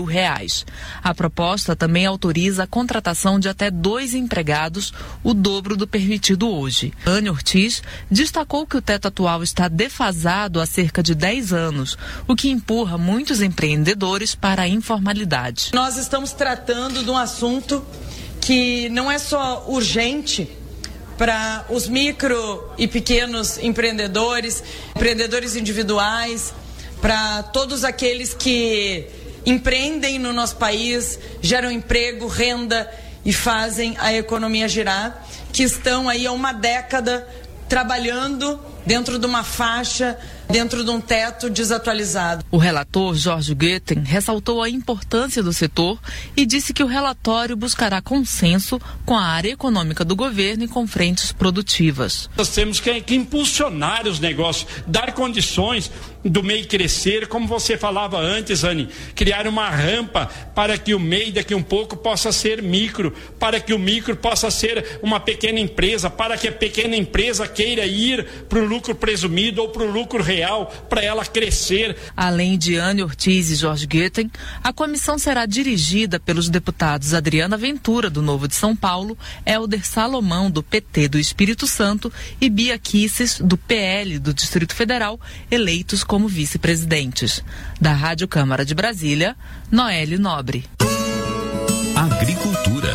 R$1.000. A proposta também autoriza a contratação de até 2 empregados, o dobro do permitido hoje. Ana Ortiz destacou que o teto atual está defasado há cerca de 10 anos, o que empurra muitos empreendedores para a informalidade. Nós estamos tratando de um assunto que não é só urgente para os micro e pequenos empreendedores, empreendedores individuais, para todos aqueles que empreendem no nosso país, geram emprego, renda e fazem a economia girar, que estão aí há uma década trabalhando dentro de uma faixa, dentro de um teto desatualizado. O relator Jorge Goeten ressaltou a importância do setor e disse que o relatório buscará consenso com a área econômica do governo e com frentes produtivas. Nós temos que impulsionar os negócios, dar condições do MEI crescer, como você falava antes, Anny, criar uma rampa para que o MEI daqui um pouco possa ser micro, para que o micro possa ser uma pequena empresa, para que a pequena empresa queira ir para o lucro presumido ou para o lucro real, para ela crescer. Além de Ana Ortiz e Jorge Goeten, a comissão será dirigida pelos deputados Adriana Ventura, do Novo de São Paulo, Helder Salomão, do PT do Espírito Santo, e Bia Kicis, do PL do Distrito Federal, eleitos como vice-presidentes. Da Rádio Câmara de Brasília, Noelle Nobre. Agricultura.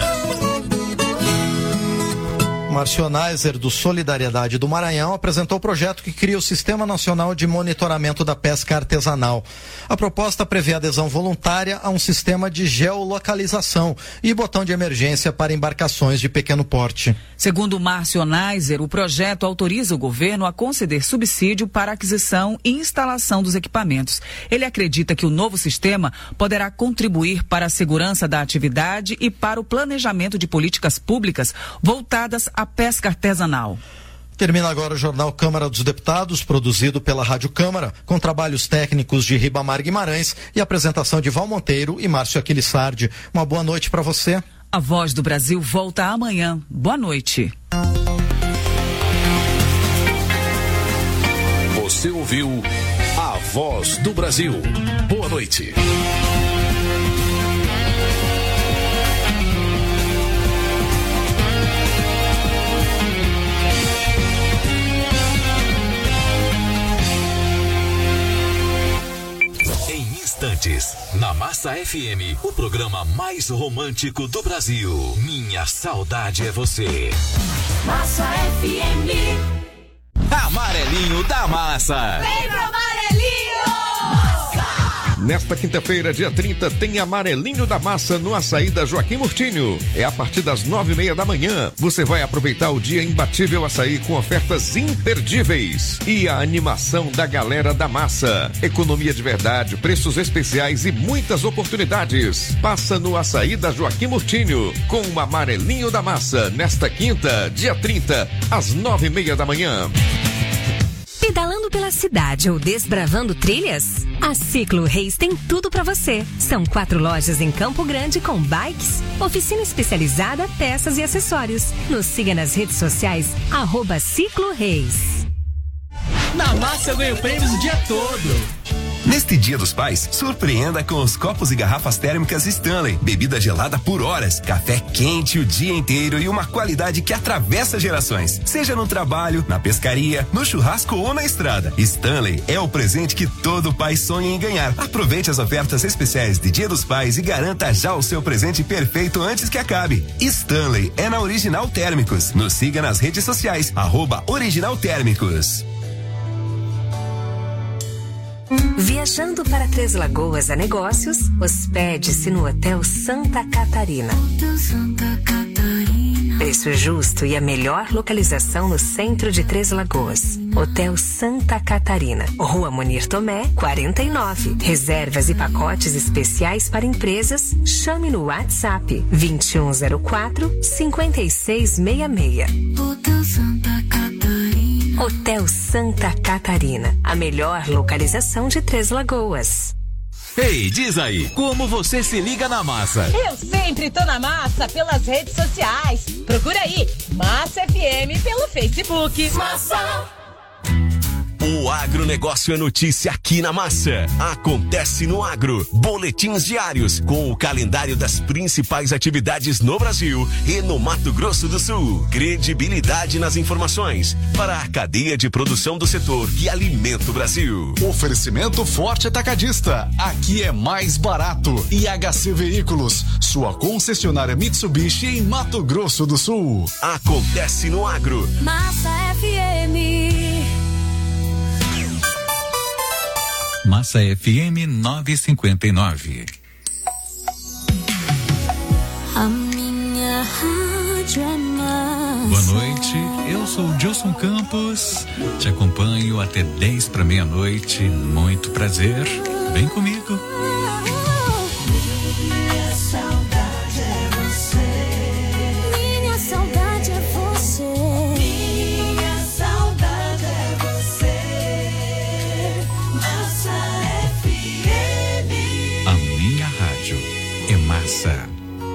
Márcio Neiser, do Solidariedade do Maranhão, apresentou o projeto que cria o Sistema Nacional de Monitoramento da Pesca Artesanal. A proposta prevê adesão voluntária a um sistema de geolocalização e botão de emergência para embarcações de pequeno porte. Segundo Márcio Neiser, o projeto autoriza o governo a conceder subsídio para aquisição e instalação dos equipamentos. Ele acredita que o novo sistema poderá contribuir para a segurança da atividade e para o planejamento de políticas públicas voltadas à pesca artesanal. Termina agora o Jornal Câmara dos Deputados, produzido pela Rádio Câmara, com trabalhos técnicos de Ribamar Guimarães e apresentação de Val Monteiro e Márcio Aquilissardi. Uma boa noite para você. A Voz do Brasil volta amanhã. Boa noite. Você ouviu A Voz do Brasil. Boa noite. Na Massa FM, o programa mais romântico do Brasil. Minha saudade é você. Massa FM. Amarelinho da Massa. Vem pro Amarelinho! Nesta quinta-feira, dia 30, tem Amarelinho da Massa no Açaí da Joaquim Murtinho. É a partir das 9:30 da manhã. Você vai aproveitar o dia imbatível Açaí com ofertas imperdíveis. E a animação da galera da massa. Economia de verdade, preços especiais e muitas oportunidades. Passa no Açaí da Joaquim Murtinho com o Amarelinho da Massa. Nesta quinta, dia 30, às 9:30 da manhã. Pedalando pela cidade ou desbravando trilhas? A Ciclo Reis tem tudo para você. São 4 lojas em Campo Grande com bikes, oficina especializada, peças e acessórios. Nos siga nas redes sociais, @Ciclo Reis. Na Massa eu ganho prêmios o dia todo. Neste Dia dos Pais, surpreenda com os copos e garrafas térmicas Stanley. Bebida gelada por horas, café quente o dia inteiro e uma qualidade que atravessa gerações. Seja no trabalho, na pescaria, no churrasco ou na estrada. Stanley é o presente que todo pai sonha em ganhar. Aproveite as ofertas especiais de Dia dos Pais e garanta já o seu presente perfeito antes que acabe. Stanley é na Original Térmicos. Nos siga nas redes sociais, @Original Térmicos. Viajando para Três Lagoas a negócios, hospede-se no Hotel Santa Catarina. Preço justo e a melhor localização no centro de Três Lagoas. Hotel Santa Catarina, Rua Munir Tomé, 49. Reservas e pacotes especiais para empresas. Chame no WhatsApp 2104-5666. Hotel Santa Catarina. Hotel Santa Catarina, a melhor localização de Três Lagoas. Ei, diz aí, como você se liga na Massa? Eu sempre tô na Massa pelas redes sociais. Procura aí, Massa FM pelo Facebook. Massa. O agronegócio é notícia aqui na Massa. Acontece no Agro. Boletins diários com o calendário das principais atividades no Brasil e no Mato Grosso do Sul. Credibilidade nas informações para a cadeia de produção do setor que alimenta o Brasil. Oferecimento Forte Atacadista. Aqui é mais barato. IHC Veículos, sua concessionária Mitsubishi em Mato Grosso do Sul. Acontece no Agro. Massa FM. Massa FM 959. A minha rádio é massa. Boa noite, eu sou o Gilson Campos, te acompanho até 10 para meia-noite, muito prazer, vem comigo. Minha saudade é você. Minha saudade é você. Minha saudade é você. Massa FM. A minha rádio é massa.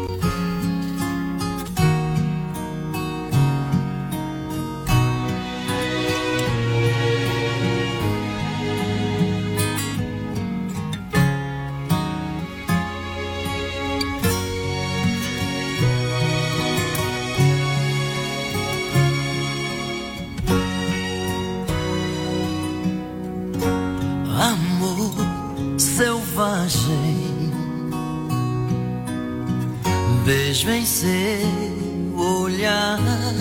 Beijo em seu olhar,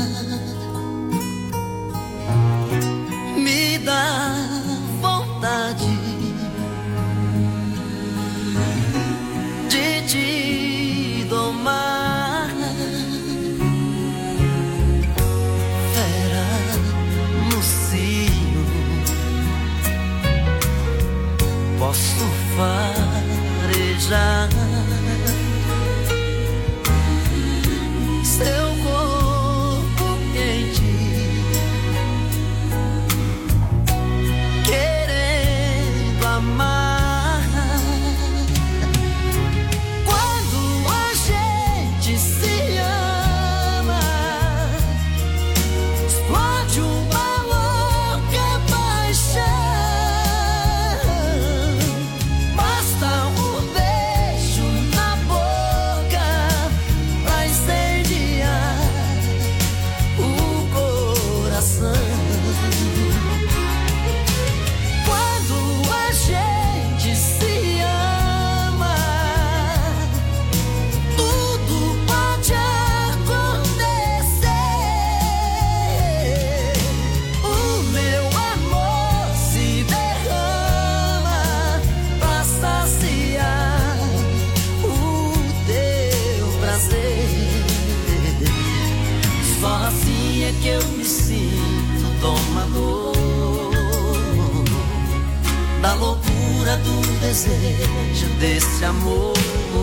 me dá vontade de te domar. Fera no cio, posso farejar seu corpo quente, querendo amar. Quando a gente se ama, explode uma louca paixão. Basta um beijo na boca pra incendiar o coração. Quando a gente se ama, tudo pode acontecer. O meu amor se derrama pra saciar o teu prazer. Só assim é que eu me sinto domador da loucura do desejo desse amor.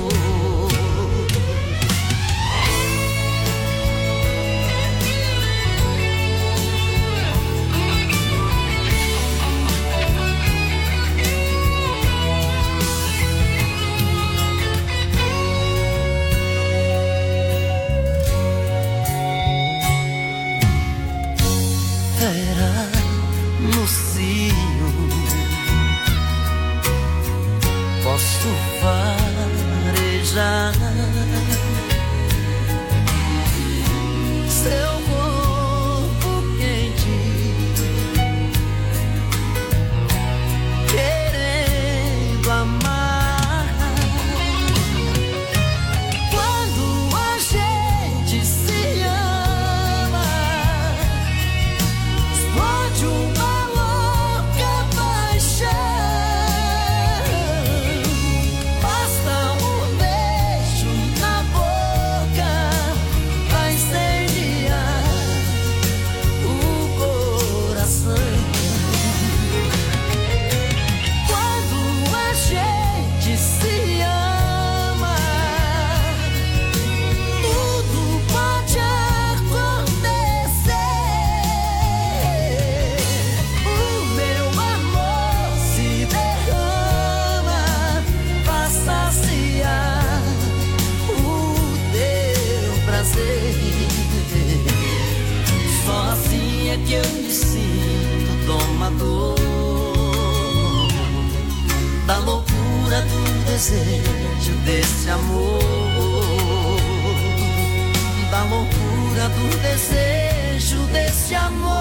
Fera no cio, posso farejar seu corpo quente, querendo amar. Quando a gente se ama, explode uma louca paixão. Basta um beijo desejo desse amor, da loucura do desejo desse amor.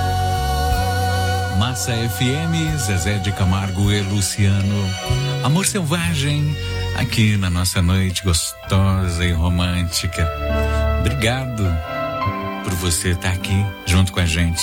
Massa FM, Zezé de Camargo e Luciano. Amor Selvagem, aqui na nossa noite gostosa e romântica. Obrigado por você estar aqui junto com a gente.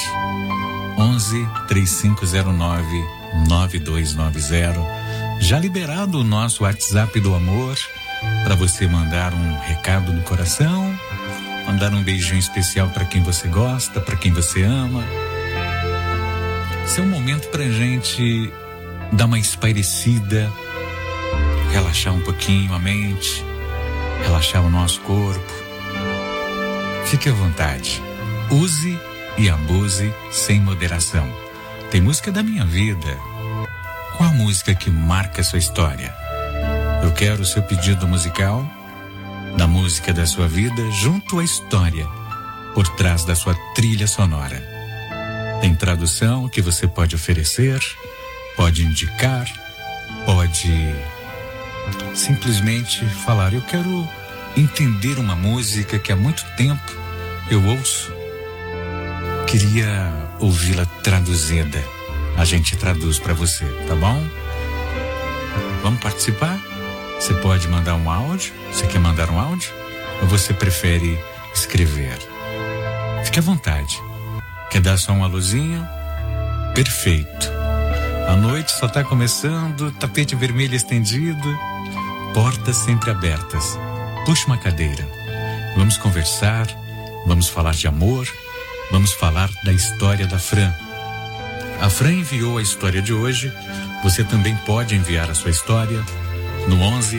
11-3509-9290. Já liberado o nosso WhatsApp do amor para você mandar um recado do coração, mandar um beijinho especial para quem você gosta, para quem você ama. Esse é um momento pra gente dar uma espairecida, relaxar um pouquinho a mente, relaxar o nosso corpo. Fique à vontade. Use e abuse sem moderação. Tem música da minha vida. Qual a música que marca a sua história? Eu quero o seu pedido musical, da música da sua vida, junto à história, por trás da sua trilha sonora. Tem tradução que você pode oferecer, pode indicar, pode simplesmente falar: eu quero entender uma música que há muito tempo eu ouço, queria ouvi-la traduzida. A gente traduz para você, tá bom? Vamos participar? Você pode mandar um áudio. Você quer mandar um áudio? Ou você prefere escrever? Fique à vontade. Quer dar só um alôzinho? Perfeito. A noite só está começando, tapete vermelho estendido, portas sempre abertas. Puxa uma cadeira. Vamos conversar, vamos falar de amor, vamos falar da história da Fran. A Fran enviou a história de hoje. Você também pode enviar a sua história no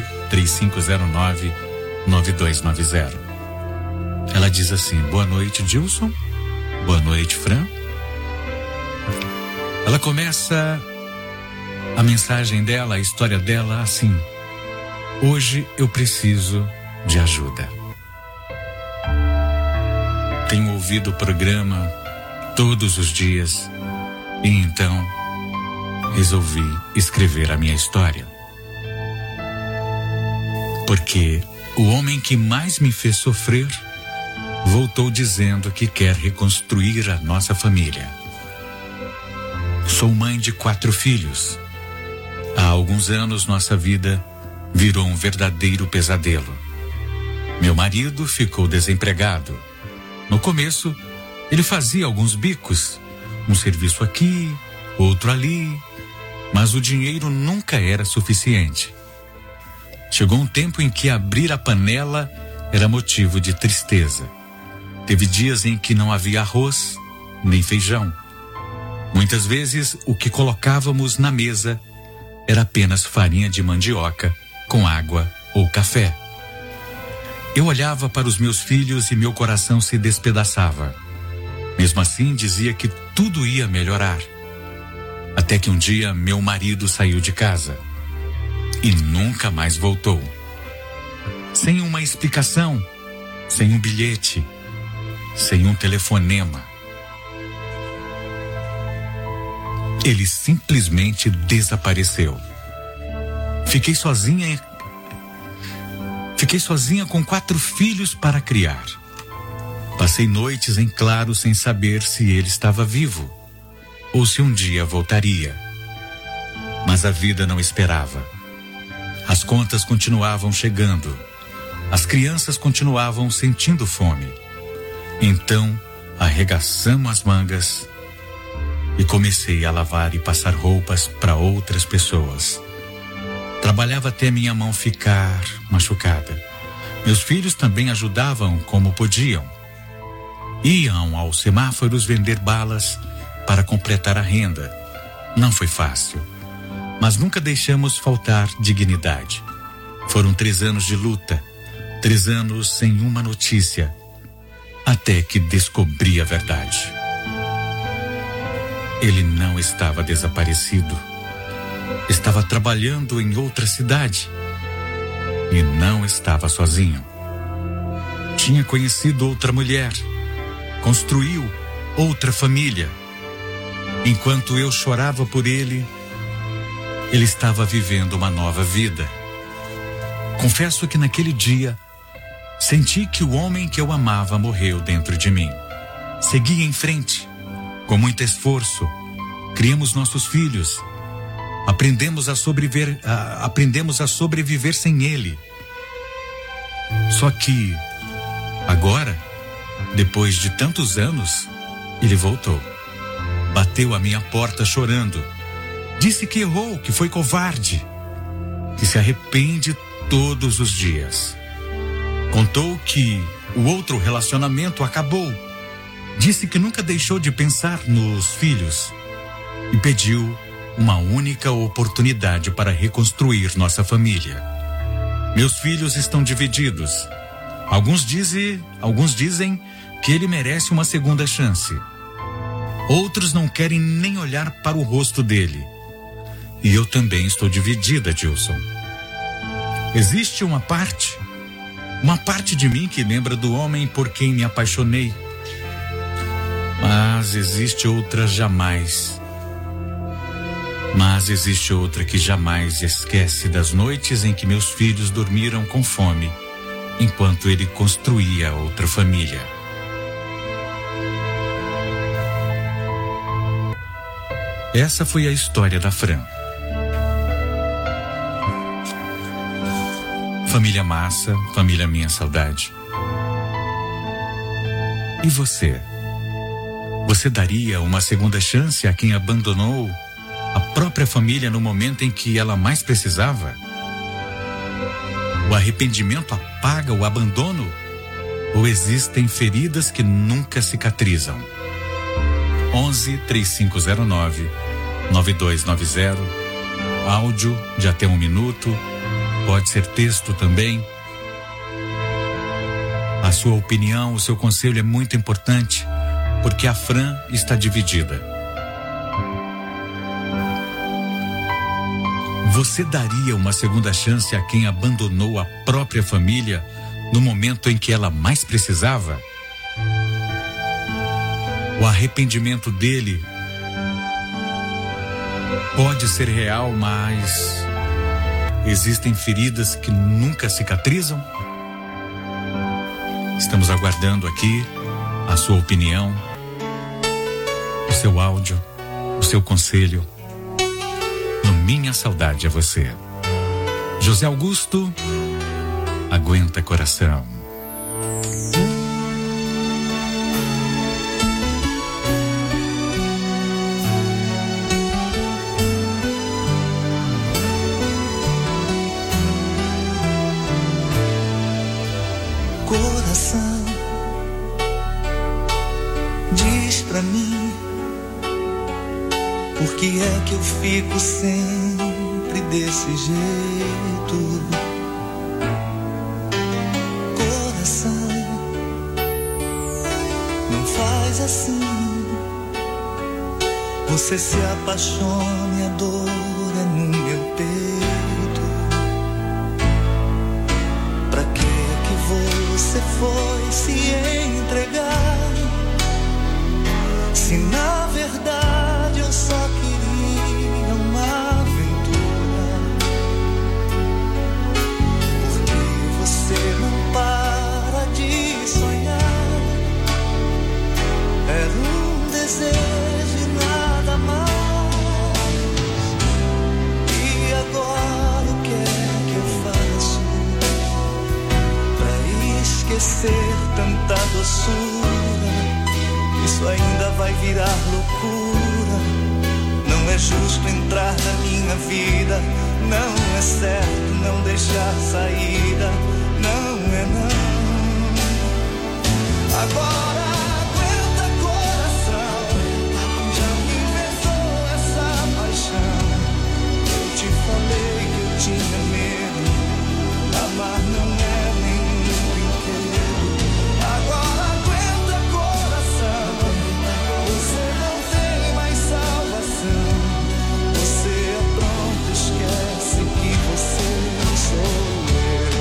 11-3509-9290. Ela diz assim: boa noite, Dilson. Boa noite, Fran. Ela começa a mensagem dela, a história dela assim: hoje eu preciso de ajuda. Tenho ouvido o programa todos os dias e então resolvi escrever a minha história. Porque o homem que mais me fez sofrer voltou dizendo que quer reconstruir a nossa família. Sou mãe de 4 filhos. Há alguns anos nossa vida virou um verdadeiro pesadelo. Meu marido ficou desempregado. No começo, ele fazia alguns bicos, um serviço aqui, outro ali, mas o dinheiro nunca era suficiente. Chegou um tempo em que abrir a panela era motivo de tristeza. Teve dias em que não havia arroz, nem feijão. Muitas vezes, o que colocávamos na mesa era apenas farinha de mandioca com água ou café. Eu olhava para os meus filhos e meu coração se despedaçava. Mesmo assim, dizia que tudo ia melhorar. Até que um dia, meu marido saiu de casa e nunca mais voltou. Sem uma explicação, sem um bilhete, sem um telefonema. Ele simplesmente desapareceu. Fiquei sozinha com 4 filhos para criar. Passei noites em claro sem saber se ele estava vivo ou se um dia voltaria. Mas a vida não esperava. As contas continuavam chegando. As crianças continuavam sentindo fome. Então, arregaçamos as mangas e comecei a lavar e passar roupas para outras pessoas. Trabalhava até minha mão ficar machucada. Meus filhos também ajudavam como podiam. Iam aos semáforos vender balas para completar a renda. Não foi fácil, mas nunca deixamos faltar dignidade. Foram 3 anos de luta, 3 anos sem uma notícia, até que descobri a verdade. Ele não estava desaparecido. Estava trabalhando em outra cidade e não estava sozinho. Tinha conhecido outra mulher, construiu outra família. Enquanto eu chorava por ele, ele estava vivendo uma nova vida, Confesso que naquele dia senti que o homem que eu amava morreu dentro de mim. Segui em frente, com muito esforço. Criamos nossos filhos. Aprendemos a sobreviver sem ele. Só que, agora, depois de tantos anos, ele voltou. Bateu à minha porta chorando. Disse que errou, que foi covarde, que se arrepende todos os dias. Contou que o outro relacionamento acabou. Disse que nunca deixou de pensar nos filhos e pediu uma única oportunidade para reconstruir nossa família. Meus filhos estão divididos. Alguns dizem que ele merece uma segunda chance. Outros não querem nem olhar para o rosto dele. E eu também estou dividida, Dilson. Existe uma parte de mim que lembra do homem por quem me apaixonei. Mas existe outra que jamais esquece das noites em que meus filhos dormiram com fome, enquanto ele construía outra família. Essa foi a história da Fran. Família Massa, família Minha Saudade. E você? Você daria uma segunda chance a quem abandonou a própria família no momento em que ela mais precisava? O arrependimento apaga o abandono? Ou existem feridas que nunca cicatrizam? 11-3509-9290. Áudio de até 1 minuto. Pode ser texto também. A sua opinião, o seu conselho é muito importante, porque a Fran está dividida. Você daria uma segunda chance a quem abandonou a própria família no momento em que ela mais precisava? O arrependimento dele pode ser real, mas existem feridas que nunca cicatrizam? Estamos aguardando aqui a sua opinião, o seu áudio, o seu conselho. No Minha Saudade é Você. José Augusto, aguenta coração. Coração, diz pra mim, por que é que eu fico sempre desse jeito? Coração, não faz assim. Você se apaixona e a dor é no meu peito. Pra que você foi se entregar, se na verdade eu só queria uma aventura? Porque você não para de sonhar. Era um desejo e nada mais. E agora o que é que eu faço pra esquecer tanta doçura? Isso ainda vai virar loucura. Não é justo entrar na minha vida. Não é certo não deixar saída. Não é não. Agora aguenta coração. Já me inventou essa paixão. Eu te falei que eu tinha medo. Amar não é Você é pronto, esquece que você sou eu.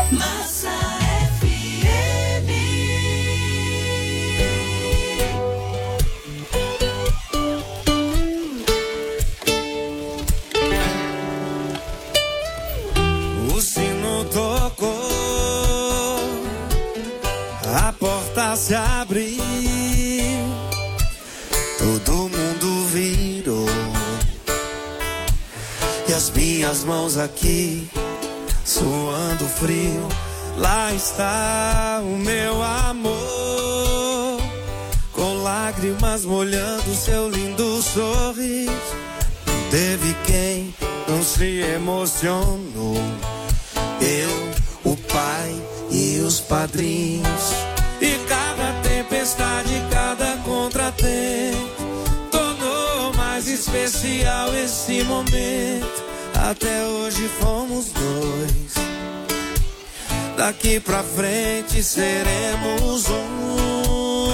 Massa FM. O sino tocou, a porta se abriu, todo mundo virou, e as minhas mãos aqui suando frio. Lá está o meu amor, com lágrimas molhando seu lindo sorriso. Teve quem não se emocionou, eu, o pai e os padrinhos. E cada tempestade, cada contratempo tornou mais especial esse momento. Até hoje fomos dois, daqui pra frente seremos um.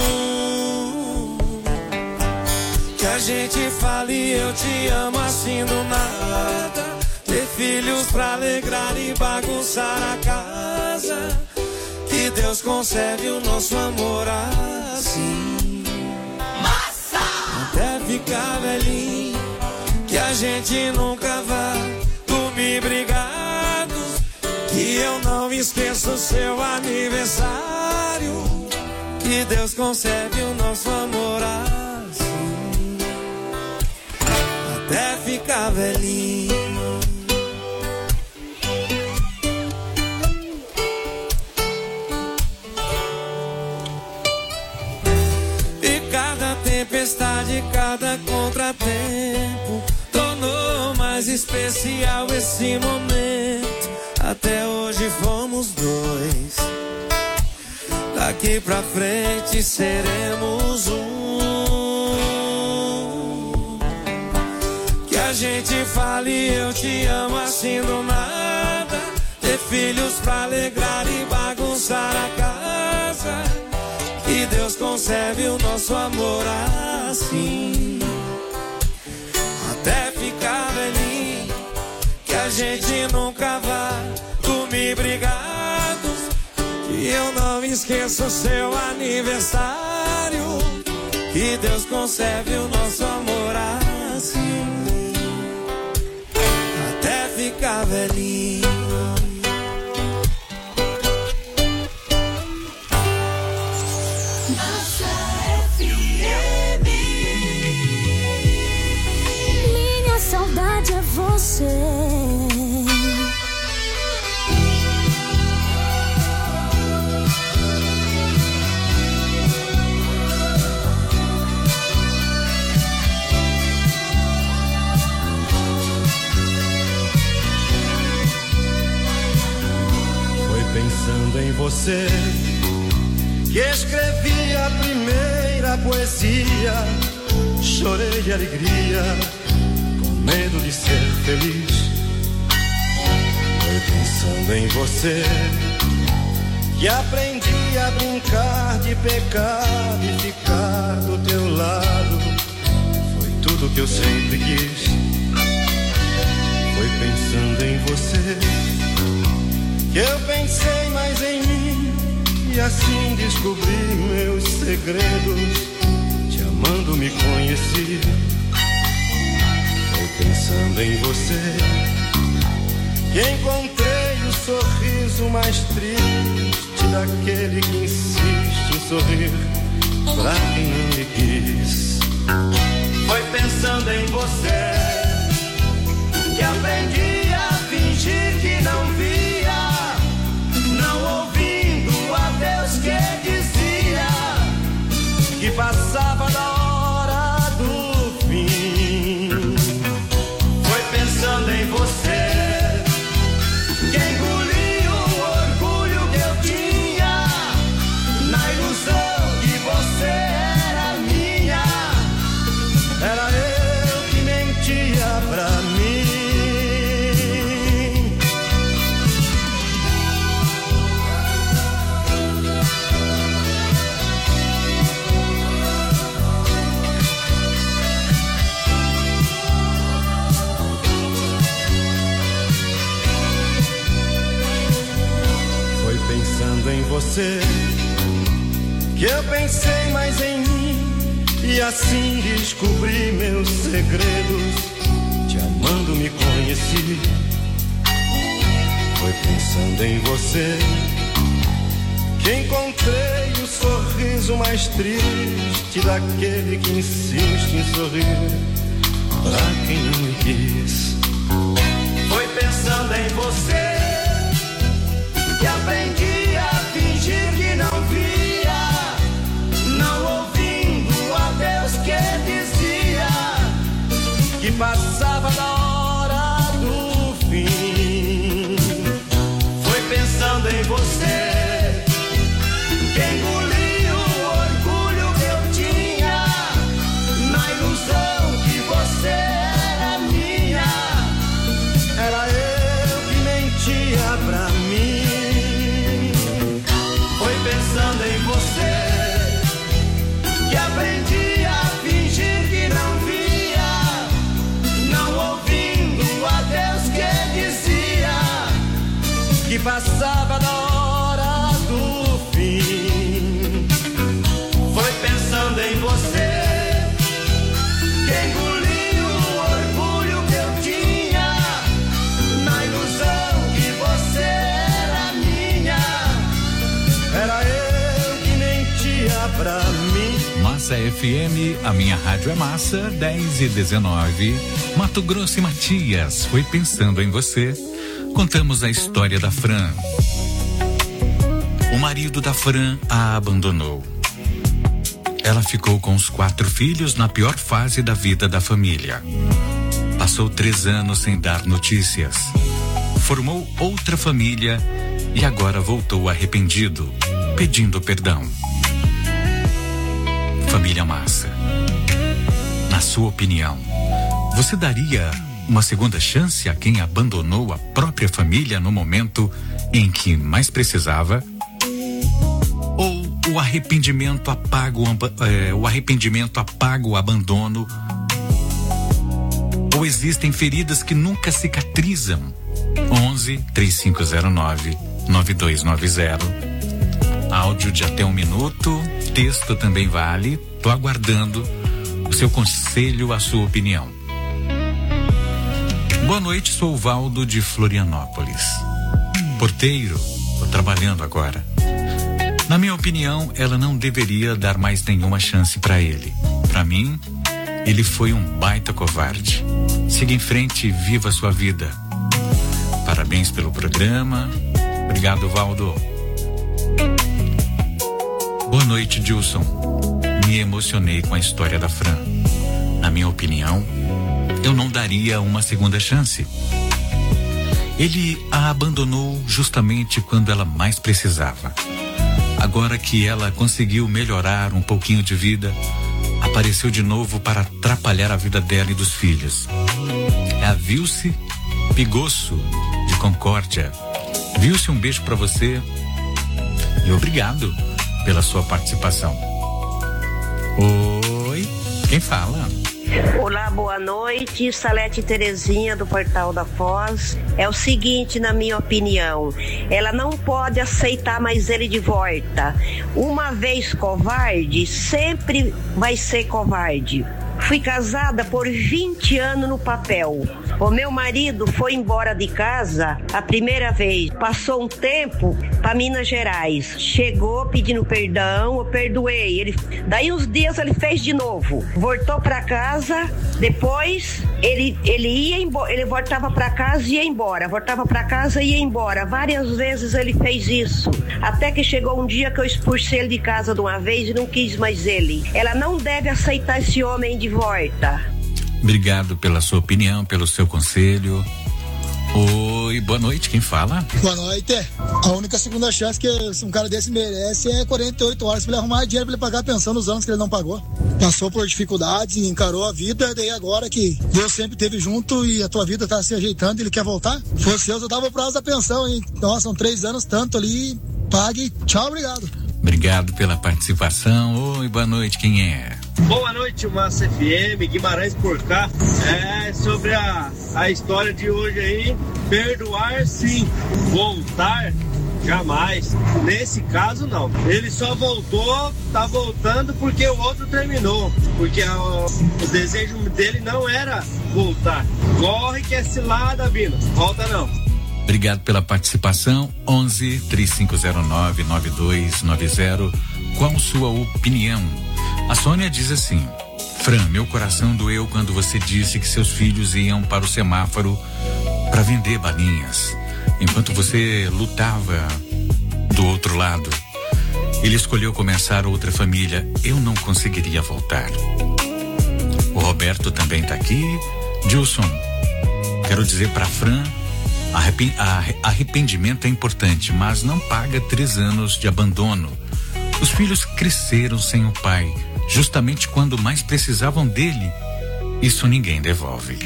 Que a gente fale eu te amo assim do nada, ter filhos pra alegrar e bagunçar a casa. Que Deus concede o nosso amor assim, massa! Até ficar velhinho, que a gente nunca vai dormir brigados. Que eu não esqueço o seu aniversário. Que Deus concede o nosso amor assim, até ficar velhinho. Tempestade, cada contratempo tornou mais especial esse momento. Até hoje fomos dois, daqui pra frente seremos um. Que a gente fale eu te amo assim do nada, ter filhos pra alegrar e bagunçar a casa. Que Deus concebe o nosso amor assim, até ficar velhinho. Que a gente nunca vai dormir brigados. Que eu não esqueço o seu aniversário. Que Deus concebe o nosso amor assim, até ficar velhinho. Saudade é você. Foi pensando em você que escrevi a primeira poesia. Chorei de alegria, medo de ser feliz. Foi pensando em você que aprendi a brincar de pecado e ficar do teu lado. Foi tudo que eu sempre quis. Foi pensando em você que eu pensei mais em mim, e assim descobri meus segredos. Te amando me conheci. Pensando em você que encontrei o sorriso mais triste daquele que insiste em sorrir pra quem não lhe quis. Foi pensando em você que aprendi a fingir que não via, não ouvindo a Deus que dizia que passava da hora do fim. Pensando em você que engoli o orgulho que eu tinha, na ilusão que você era minha. Era eu que menti pensando em você que eu pensei mais em mim e assim descobri meus segredos. Te amando me conheci. Foi pensando em você que encontrei o sorriso mais triste daquele que insiste em sorrir pra quem não me quis. Foi pensando em você que aprendi a fingir que não via, não ouvindo a Deus que dizia que passava da hora do fim. Foi pensando em você que engoli o orgulho que eu tinha na ilusão que você era minha. Era eu que mentia pra mim. Foi pensando em você que aprendi a fingir que não via, não ouvindo a Deus que dizia que passava da hora do fim. Foi pensando em você que engoli o orgulho que eu tinha na ilusão que você era minha. Era eu que mentia pra mim. Massa FM, a minha rádio é massa, 10h19. Mato Grosso e Matias, foi pensando em você. Contamos a história da Fran. O marido da Fran a abandonou. Ela ficou com os 4 filhos na pior fase da vida da família. Passou 3 anos sem dar notícias. Formou outra família e agora voltou arrependido, pedindo perdão. Família Massa, na sua opinião, você daria uma segunda chance a quem abandonou a própria família no momento em que mais precisava? Ou o arrependimento apaga o abandono? Ou existem feridas que nunca cicatrizam? 11-3509-9290. Áudio de até 1 minuto, texto também vale. Tô aguardando o seu conselho, a sua opinião. Boa noite, sou o Valdo de Florianópolis. Porteiro, tô trabalhando agora. Na minha opinião, ela não deveria dar mais nenhuma chance pra ele. Pra mim, ele foi um baita covarde. Siga em frente e viva a sua vida. Parabéns pelo programa. Obrigado, Valdo. Boa noite, Dilson. Me emocionei com a história da Fran. Na minha opinião, eu não daria uma segunda chance. Ele a abandonou justamente quando ela mais precisava. Agora que ela conseguiu melhorar um pouquinho de vida, apareceu de novo para atrapalhar a vida dela e dos filhos. É a Vilce Pigosso, de Concórdia. Vilce, um beijo pra você e obrigado pela sua participação. Oi, quem fala? Olá, boa noite, Salete Terezinha do Portal da Foz. É o seguinte, na minha opinião, ela não pode aceitar mais ele de volta. Uma vez covarde, sempre vai ser covarde. Fui casada por 20 anos no papel. O meu marido foi embora de casa a primeira vez. Passou um tempo para Minas Gerais. Chegou pedindo perdão, eu perdoei. Daí uns dias ele fez de novo. Voltou para casa, depois ele ia embora, ele voltava para casa e ia embora. Voltava para casa e ia embora. Várias vezes ele fez isso. Até que chegou um dia que eu expulsei ele de casa de uma vez e não quis mais ele. Ela não deve aceitar esse homem de volta. Obrigado pela sua opinião, pelo seu conselho. Oi, boa noite, quem fala? Boa noite. A única segunda chance que um cara desse merece é 48 horas pra ele arrumar dinheiro pra ele pagar a pensão nos anos que ele não pagou. Passou por dificuldades, encarou a vida, daí agora que Deus sempre esteve junto e a tua vida tá se ajeitando, ele quer voltar. Fosse eu dava o prazo da pensão, hein? Nossa, são 3 anos tanto ali, pague, tchau, obrigado. Obrigado pela participação. Oi, boa noite, quem é? Boa noite, Massa FM, Guimarães por cá. Sobre a história de hoje aí, perdoar sim, voltar jamais. Nesse caso, não. Ele só voltou, tá voltando porque o outro terminou. Porque o desejo dele não era voltar. Corre que é cilada, Bino. Volta não. Obrigado pela participação. 11 3509 9290. Qual sua opinião? A Sônia diz assim: Fran, meu coração doeu quando você disse que seus filhos iam para o semáforo para vender balinhas. Enquanto você lutava do outro lado, ele escolheu começar outra família. Eu não conseguiria voltar. O Roberto também está aqui. Gilson, quero dizer para Fran, arrependimento é importante, mas não paga 3 anos de abandono. Os filhos cresceram sem o pai, justamente quando mais precisavam dele. Isso ninguém devolve.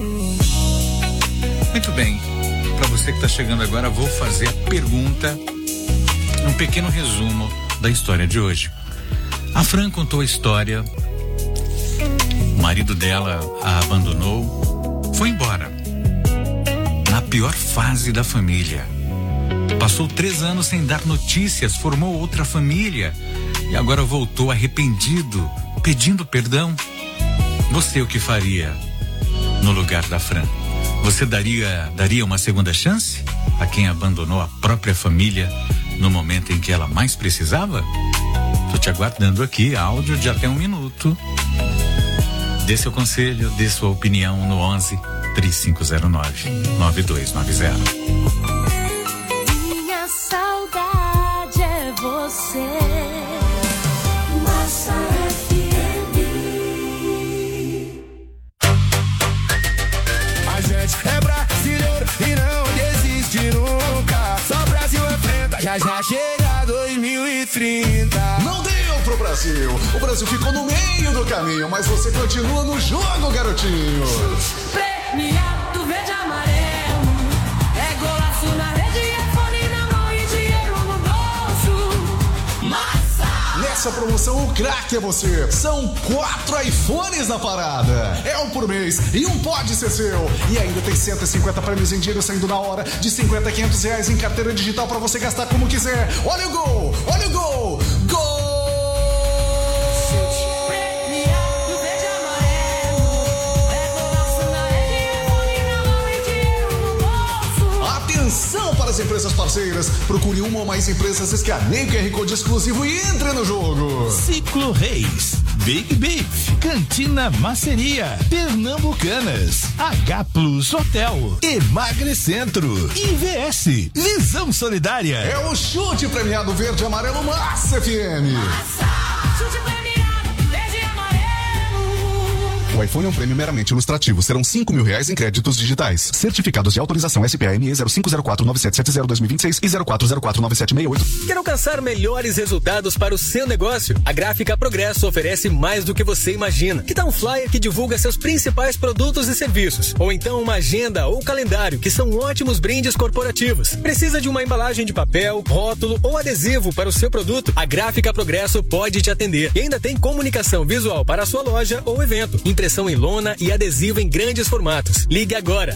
Muito bem, para você que está chegando agora, vou fazer a pergunta, um pequeno resumo da história de hoje. A Fran contou a história. O marido dela a abandonou, foi embora na pior fase da família. Passou 3 anos sem dar notícias, formou outra família e agora voltou arrependido, pedindo perdão. Você o que faria no lugar da Fran? Você daria uma segunda chance a quem abandonou a própria família no momento em que ela mais precisava? Tô te aguardando aqui, áudio de até 1 minuto. Dê seu conselho, dê sua opinião no 11 3509 9290. Minha saudade é você. Massa FM. A gente é brasileiro e não desiste nunca. Só o Brasil enfrenta, já chega 2030. Não deu pro Brasil. O Brasil ficou no meio do caminho, mas você continua no jogo, garotinho. Premiado verde e amarelo. É golaço na rede, é fone na mão e dinheiro no bolso. Massa! Nessa promoção, o craque é você. São 4 iPhones na parada. É um por mês e um pode ser seu. E ainda tem 150 prêmios em dinheiro saindo na hora, de 50 a 500 reais em carteira digital pra você gastar como quiser. Olha o gol! Olha o gol! Gol! Atenção para as empresas parceiras. Procure uma ou mais empresas, escaneie o QR Code exclusivo e entre no jogo. Ciclo Reis, Big Beef, Cantina Maceria, Pernambucanas, H Plus Hotel, Emagrecentro, IVS, Visão Solidária. É o chute premiado verde e amarelo Massa FM. Chute premiado verde e amarelo. O iPhone é um prêmio meramente ilustrativo. Serão R$5.000 em créditos digitais. Certificados de autorização SPAME 05049770-2026 e 04049768. Quer alcançar melhores resultados para o seu negócio? A Gráfica Progresso oferece mais do que você imagina. Que tal um flyer que divulga seus principais produtos e serviços? Ou então uma agenda ou calendário, que são ótimos brindes corporativos. Precisa de uma embalagem de papel, rótulo ou adesivo para o seu produto? A Gráfica Progresso pode te atender. E ainda tem comunicação visual para a sua loja ou evento. Impressão em lona e adesivo em grandes formatos. Ligue agora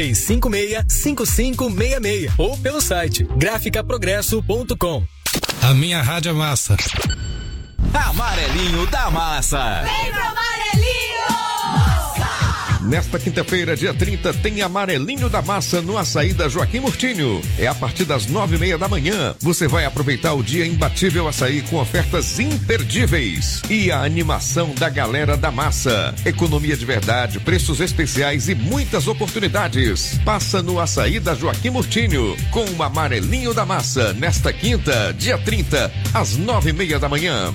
3356-5566 ou pelo site graficaprogresso.com. A minha rádio é massa. Amarelinho da Massa. Vem pro amarelinho! Nesta quinta-feira, dia 30, tem Amarelinho da Massa no Açaí da Joaquim Murtinho. É a partir das 9:30 da manhã. Você vai aproveitar o dia imbatível Açaí com ofertas imperdíveis. E a animação da galera da massa. Economia de verdade, preços especiais e muitas oportunidades. Passa no Açaí da Joaquim Murtinho com o Amarelinho da Massa. Nesta quinta, dia 30, às 9:30 da manhã.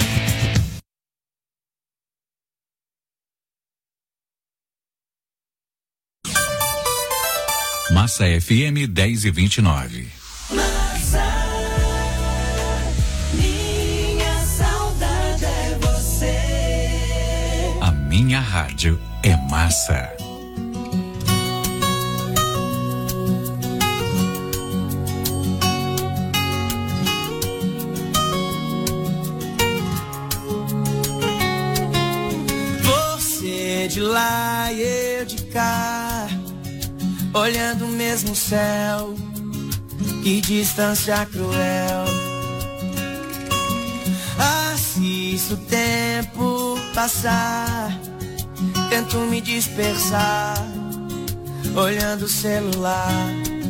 Massa FM 10:29. Massa, minha saudade é você. A minha rádio é massa. Você de lá e eu de cá, olhando o mesmo céu. que distância cruel. Assisto o tempo passar, tento me dispersar, olhando o celular.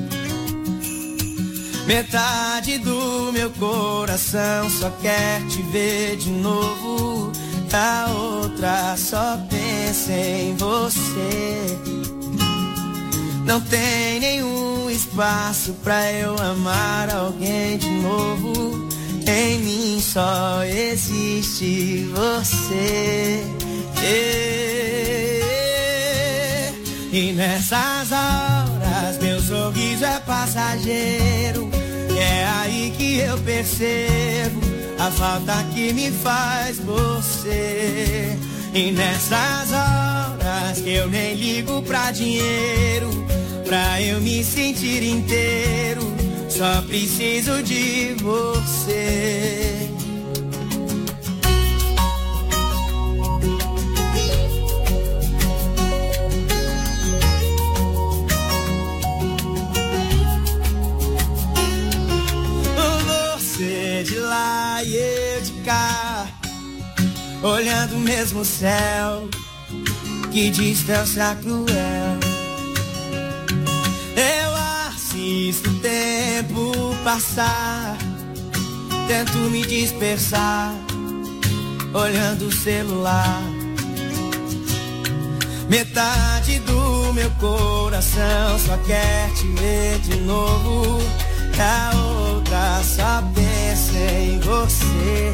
Metade do meu coração só quer te ver de novo, a outra só pensa em você. Não tem nenhum espaço pra eu amar alguém de novo. Em mim só existe você. E nessas horas meu sorriso é passageiro. É aí que eu percebo a falta que me faz você. E nessas horas que eu nem ligo pra dinheiro, pra eu me sentir inteiro, só preciso de você. Você de lá e eu de cá, olhando o mesmo céu, que distância cruel. Eu assisto o tempo passar, tento me dispersar, olhando o celular. Metade do meu coração só quer te ver de novo, a outra só pensa em você.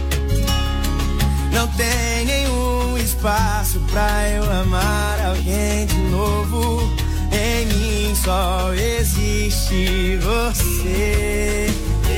Não tem nenhum espaço pra eu amar alguém de novo. Em mim só existe você.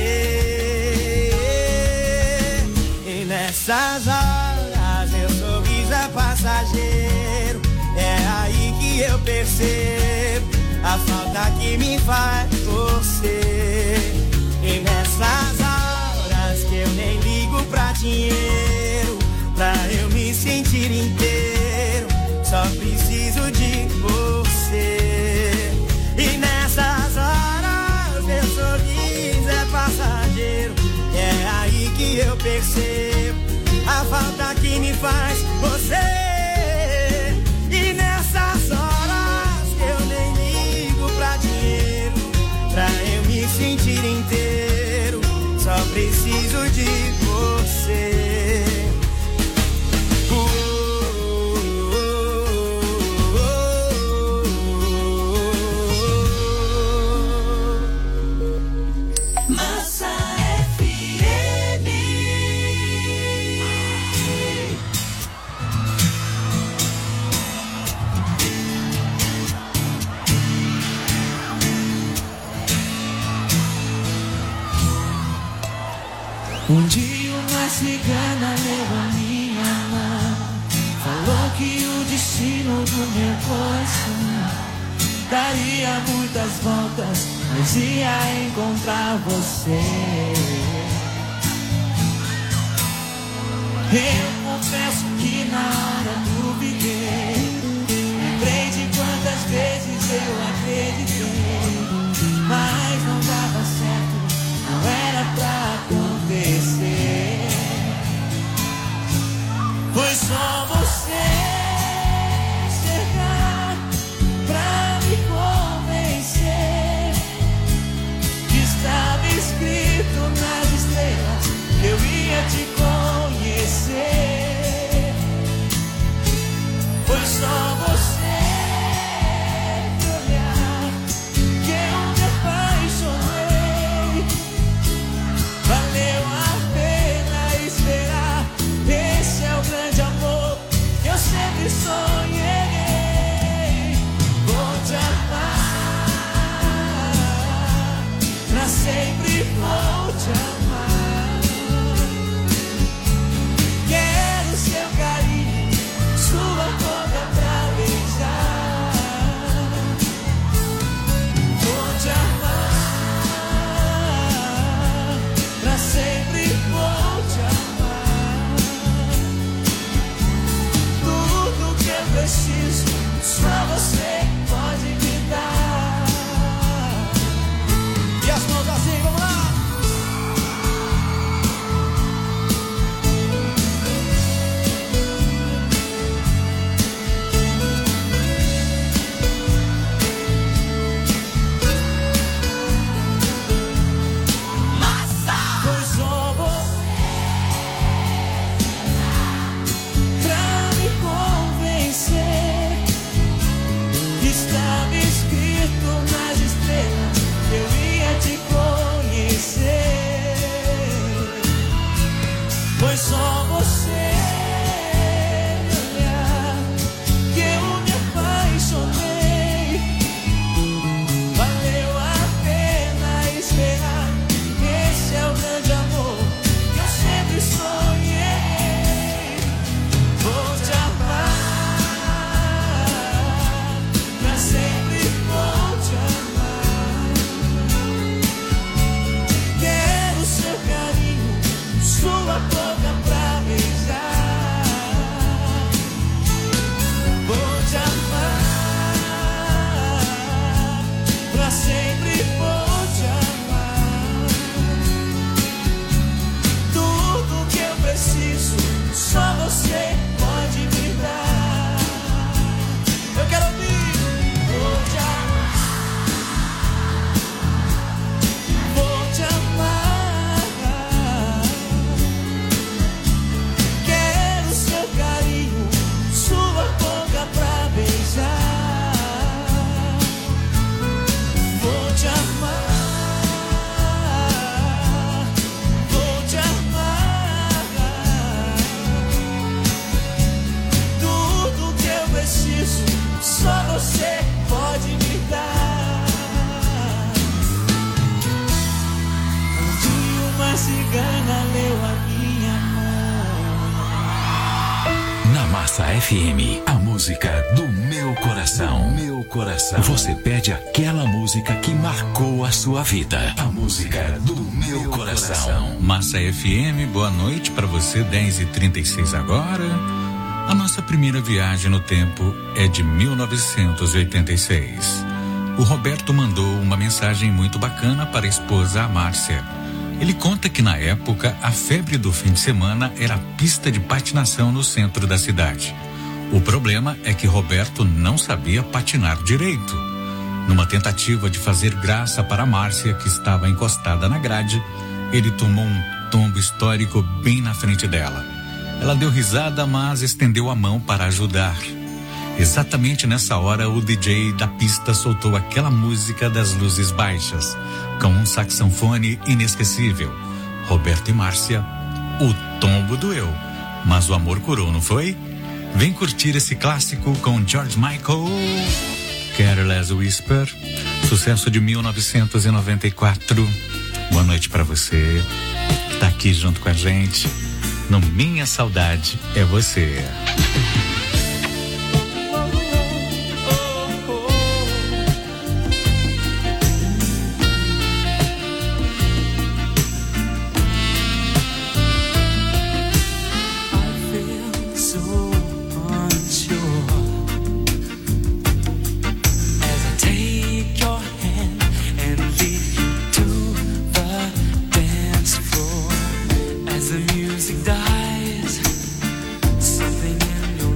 E nessas horas meu sorriso é passageiro. É aí que eu percebo a falta que me faz você. E nessas horas que eu nem ligo pra dinheiro, pra eu me sentir inteiro, só preciso de você. E nessas horas meu sorriso é passageiro. É aí que eu percebo a falta que me faz você. E nessas horas que eu nem ligo pra dinheiro, pra eu me sentir inteiro, só preciso de você. Um dia uma cigana levou minha mão, falou que o destino do meu coração daria muitas voltas, mas ia encontrar você. Eu confesso que na hora duvidei, lembrei de quantas vezes eu acreditei, mas não dava certo, não era pra acontecer. Foi só você chegar pra me convencer que estava escrito nas estrelas que eu ia te conhecer. cigana leu a minha mão. Na Massa FM, a música do meu coração. Meu coração. Você pede aquela música que marcou a sua vida. A música do meu coração. Massa FM, boa noite para você, 10h36 agora. A nossa primeira viagem no tempo é de 1986. O Roberto mandou uma mensagem muito bacana para a esposa, a Márcia. Ele conta que na época a febre do fim de semana era a pista de patinação no centro da cidade. O problema é que Roberto não sabia patinar direito. Numa tentativa de fazer graça para a Márcia, que estava encostada na grade, ele tomou um tombo histórico bem na frente dela. Ela deu risada, mas estendeu a mão para ajudar. Exatamente nessa hora, o DJ da pista soltou aquela música das luzes baixas, com um saxofone inesquecível. Roberto e Márcia, o tombo doeu, mas o amor curou, não foi? Vem curtir esse clássico com George Michael, Careless Whisper, sucesso de 1994. Boa noite pra você, tá aqui junto com a gente. No Minha Saudade é Você. Something in your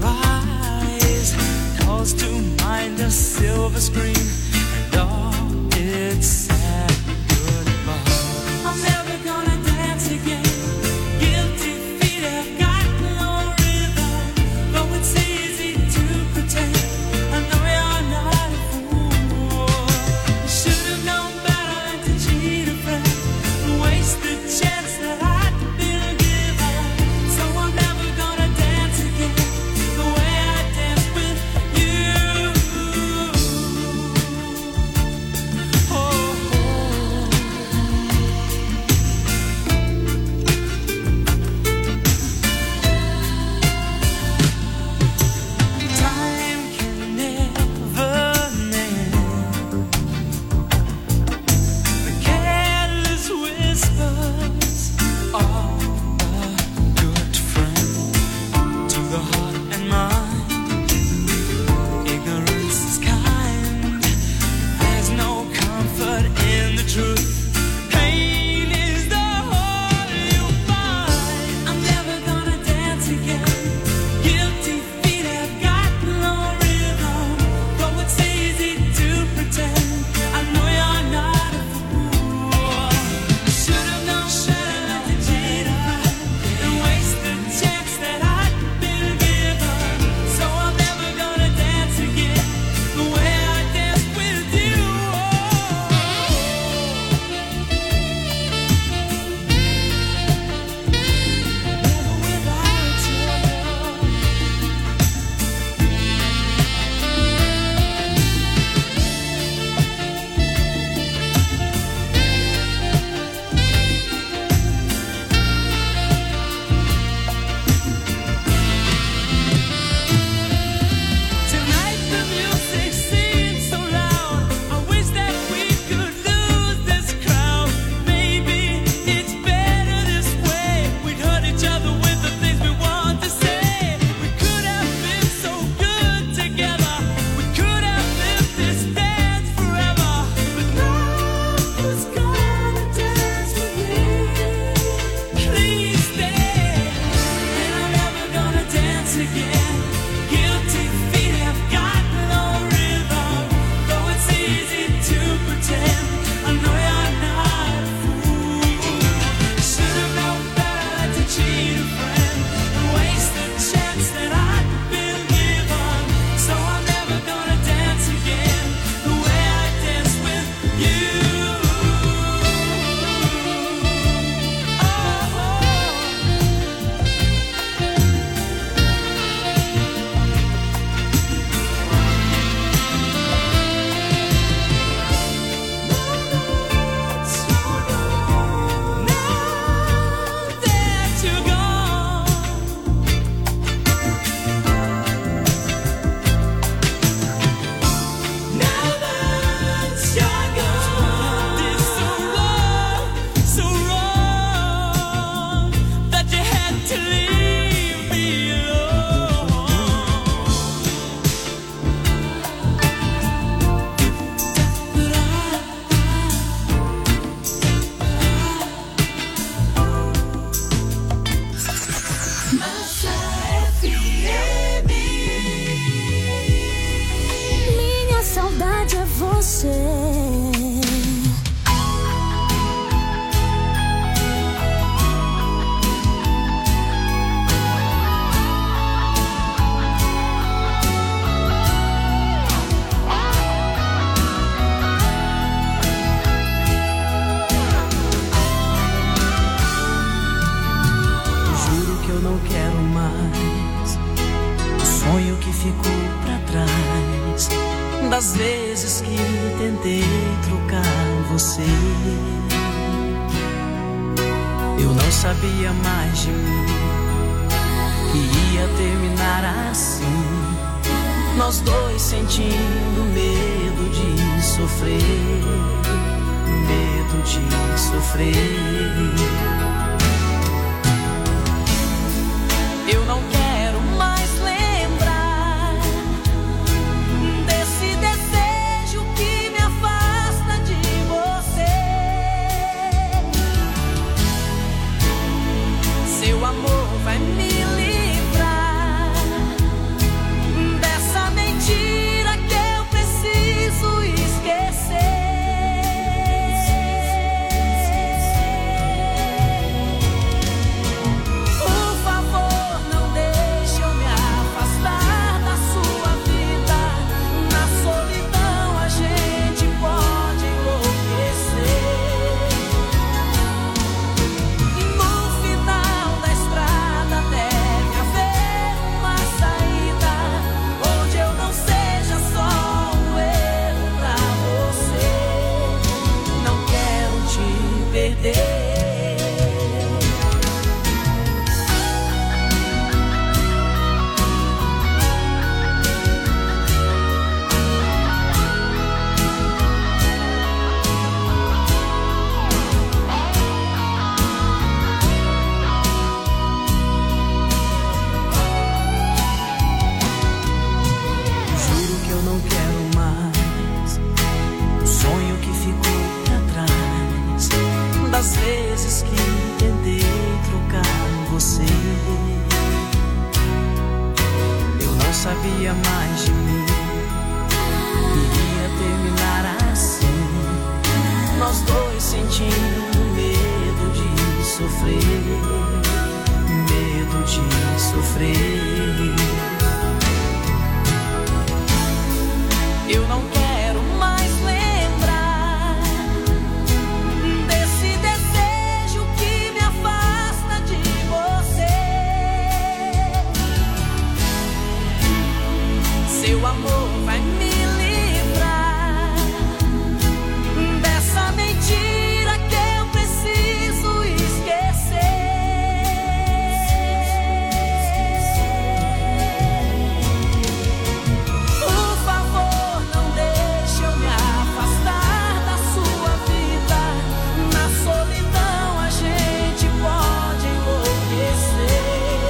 ficou pra trás, das vezes que tentei trocar você. Eu não sabia mais de mim que ia terminar assim, nós dois sentindo medo de sofrer, medo de sofrer. Eu não quero mais lembrar desse desejo que me afasta de você. Seu amor vai me livrar dessa mentira que eu preciso esquecer. Sabia mais de mim, iria terminar assim, nós dois sentindo medo de sofrer, medo de sofrer. Eu não quero mais lembrar desse desejo que me afasta de você. Seu amor vai me livrar dessa mentira que eu preciso esquecer. Por favor, não deixe eu me afastar da sua vida. Na solidão a gente pode enlouquecer.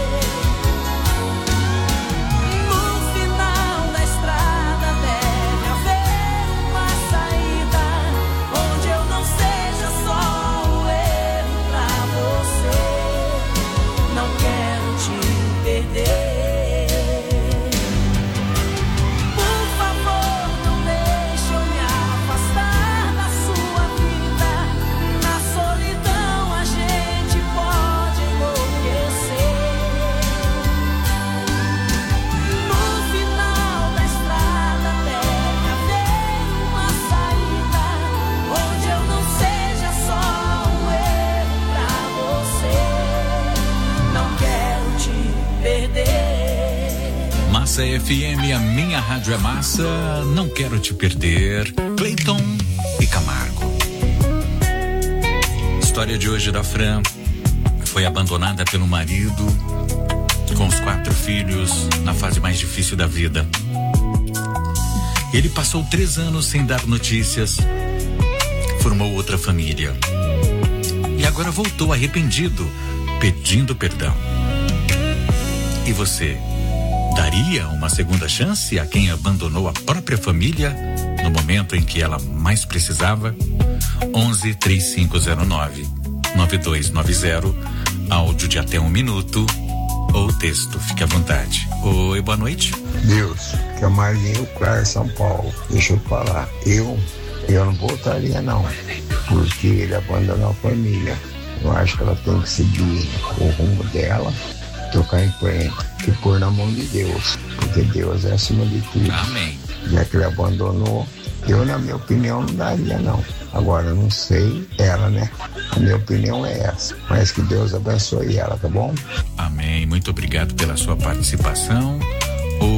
Massa FM, a minha rádio é massa, não quero te perder. Cleiton e Camargo. História de hoje da Fran. Foi abandonada pelo marido, com os 4 filhos, na fase mais difícil da vida. Ele passou 3 anos sem dar notícias, formou outra família. E agora voltou arrependido, pedindo perdão. E você? Daria uma segunda chance a quem abandonou a própria família no momento em que ela mais precisava? 11 3509 9290, áudio de até 1 minuto ou texto, fique à vontade. Oi, boa noite. Deus, que é Marlinho Claro, São Paulo. Deixa eu falar, eu não voltaria não, porque ele abandonou a família. Eu acho que ela tem que seguir o rumo dela, tocar em frente e pôr na mão de Deus, porque Deus é acima de tudo. Amém. Já que ele abandonou, eu, na minha opinião, não daria não. Agora, não sei ela, né? A minha opinião é essa, mas que Deus abençoe ela, tá bom? Amém, muito obrigado pela sua participação. Oi, boa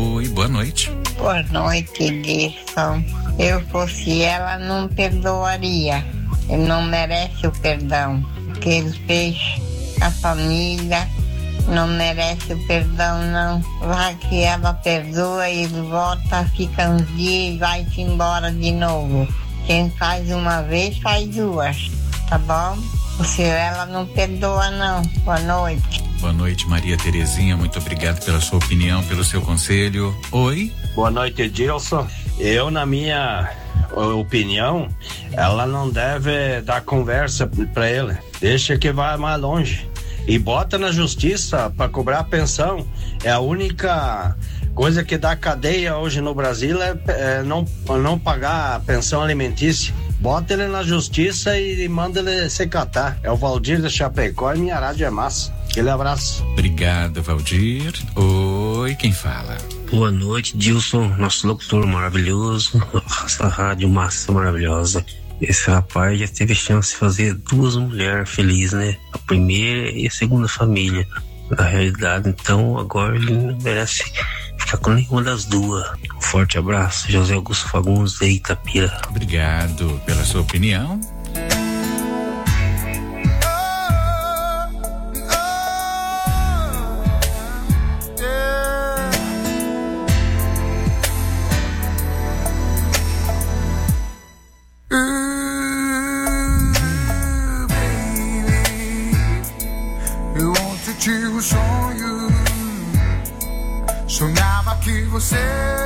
Boa noite. Boa noite, Edson. Eu fosse ela, não perdoaria. Ele não merece o perdão. O que ele fez a família não merece o perdão, não. Vai que ela perdoa, ele volta, fica uns dias e vai-se embora de novo. Quem faz uma vez, faz duas. Tá bom? Se ela não perdoa, não. Boa noite. Boa noite, Maria Terezinha. Muito obrigado pela sua opinião, pelo seu conselho. Oi. Boa noite, Edilson. Eu, na minha opinião, ela não deve dar conversa pra ele. Deixa que vá mais longe. E bota na justiça pra cobrar a pensão. É a única coisa que dá cadeia hoje no Brasil é não pagar a pensão alimentícia. Bota ele na justiça e manda ele se catar. É o Valdir da Chapecó e minha rádio é massa. Aquele abraço. Obrigado, Valdir. Oi, quem fala? Boa noite, Dilson, nosso locutor maravilhoso, essa rádio massa maravilhosa. Esse rapaz já teve chance de fazer duas mulheres felizes, né? A primeira e a segunda família. Na realidade, então, agora ele não merece ficar com nenhuma das duas. Um forte abraço, José Augusto Fagundes, de Itapira. Obrigado pela sua opinião. Um sonho, sonhava que você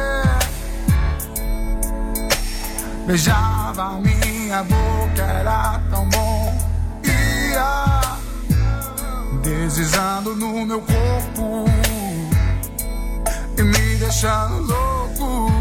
beijava minha boca, era tão bom, ia deslizando no meu corpo e me deixando louco.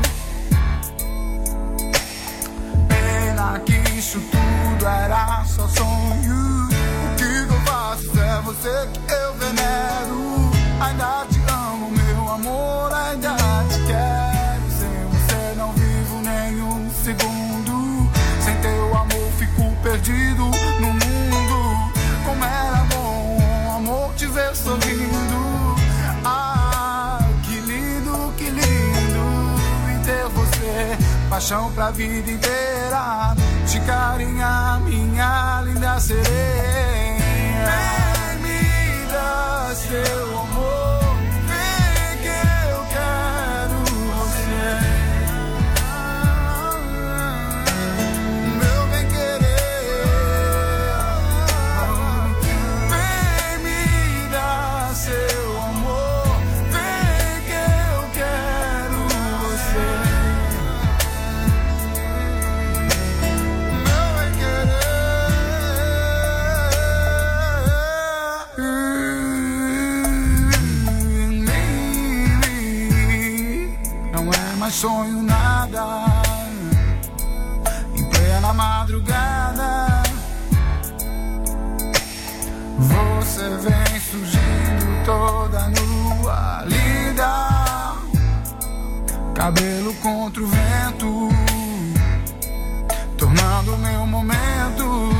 Pena que isso tudo era só sonho. O que eu faço é você que eu venero. Ainda te amo, meu amor, ainda te quero. Sem você não vivo nenhum segundo. Sem teu amor fico perdido no mundo. Como era bom, amor, te ver sorrindo. Ah, que lindo em ter você. Paixão pra vida inteira. Te carinha, minha linda sereia. Seu amor, vem que eu quero você. Meu bem querer, vem me dar seu amor, vem que eu quero você. Meu bem querer. Sonho nada, em plena madrugada, você vem surgindo toda nua, linda, cabelo contra o vento, tornando meu momento,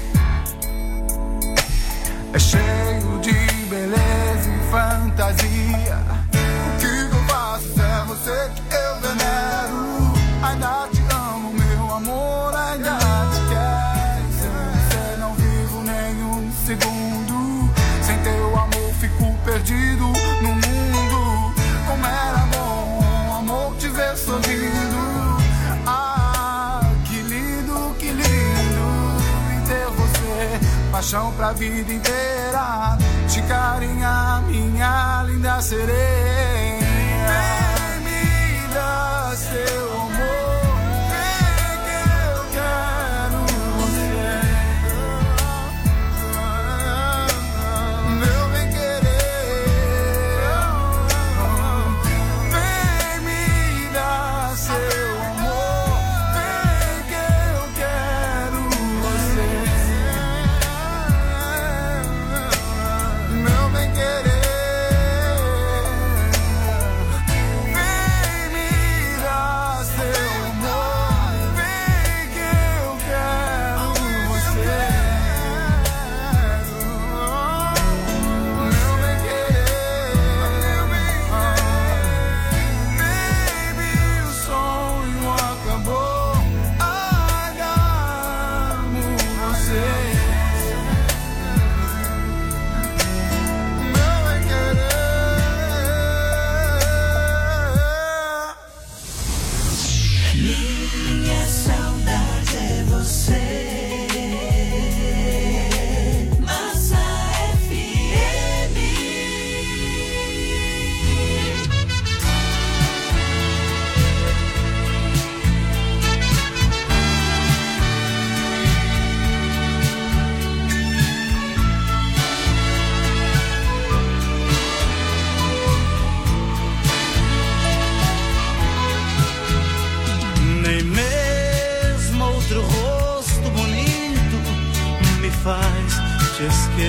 é cheio de beleza e fantasia. O que eu faço é você que eu venero. Ainda te amo, meu amor, ainda te quero. Sem você não vivo nenhum segundo. Sem teu amor fico perdido no mundo. Como era bom, amor, te ver sorrindo. Ah, que lindo em ter você. Paixão pra vida inteira. Te carinha, minha linda sereia. Vem me dar seu amor, vem que eu quero você. Meu bem querer, vem me dar seu amor, vem que eu quero você. Meu bem querer.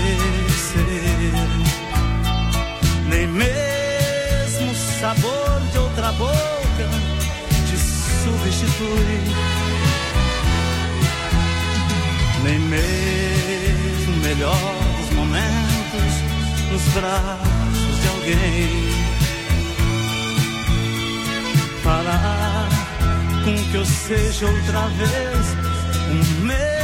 esquecer, nem mesmo o sabor de outra boca te substitui, nem mesmo o melhor dos momentos nos braços de alguém. Falar com que eu seja outra vez o meu